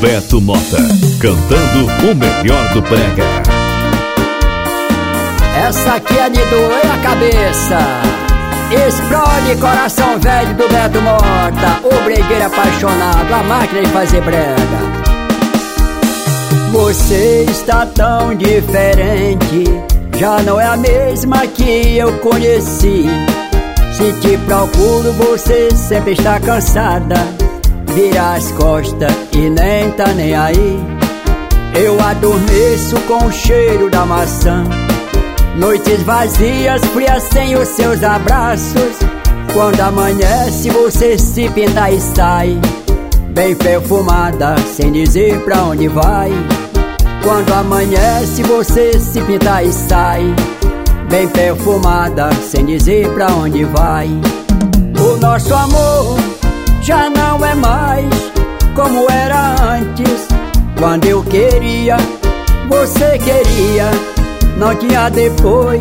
Beto Mota, cantando o melhor do brega. Essa aqui é de doer a cabeça. Explode coração velho do Beto Mota, o bregueiro apaixonado, a máquina de fazer brega. Você está tão diferente, já não é a mesma que eu conheci. Se te procuro você sempre está cansada, vira as costas e nem tá nem aí. Eu adormeço com o cheiro da maçã, noites vazias, frias sem os seus abraços. Quando amanhece você se pinta e sai, bem perfumada, sem dizer pra onde vai. Quando amanhece você se pinta e sai, bem perfumada, sem dizer pra onde vai. O nosso amor já não é mais como era antes. Quando eu queria, você queria, não tinha depois.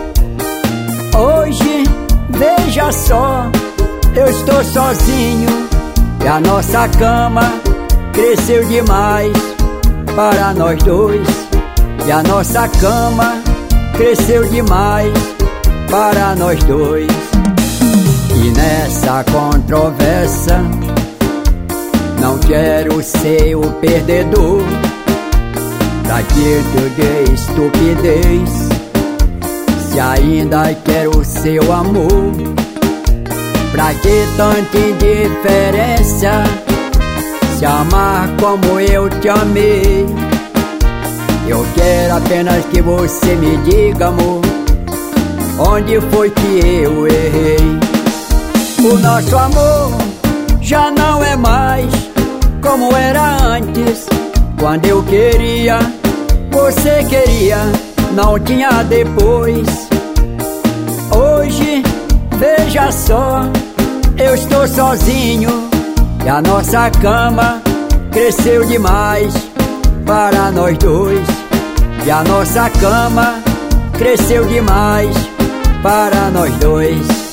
Hoje, veja só, eu estou sozinho e a nossa cama cresceu demais para nós dois. E a nossa cama cresceu demais para nós dois. E nessa controvérsia não quero ser o perdedor daquilo de estupidez. Se ainda quero seu amor, pra que tanta indiferença? Se amar como eu te amei, eu quero apenas que você me diga, amor, onde foi que eu errei. O nosso amor já não é mais como era antes. Quando eu queria, você queria, não tinha depois. Hoje, veja só, eu estou sozinho e a nossa cama cresceu demais para nós dois. E a nossa cama cresceu demais para nós dois.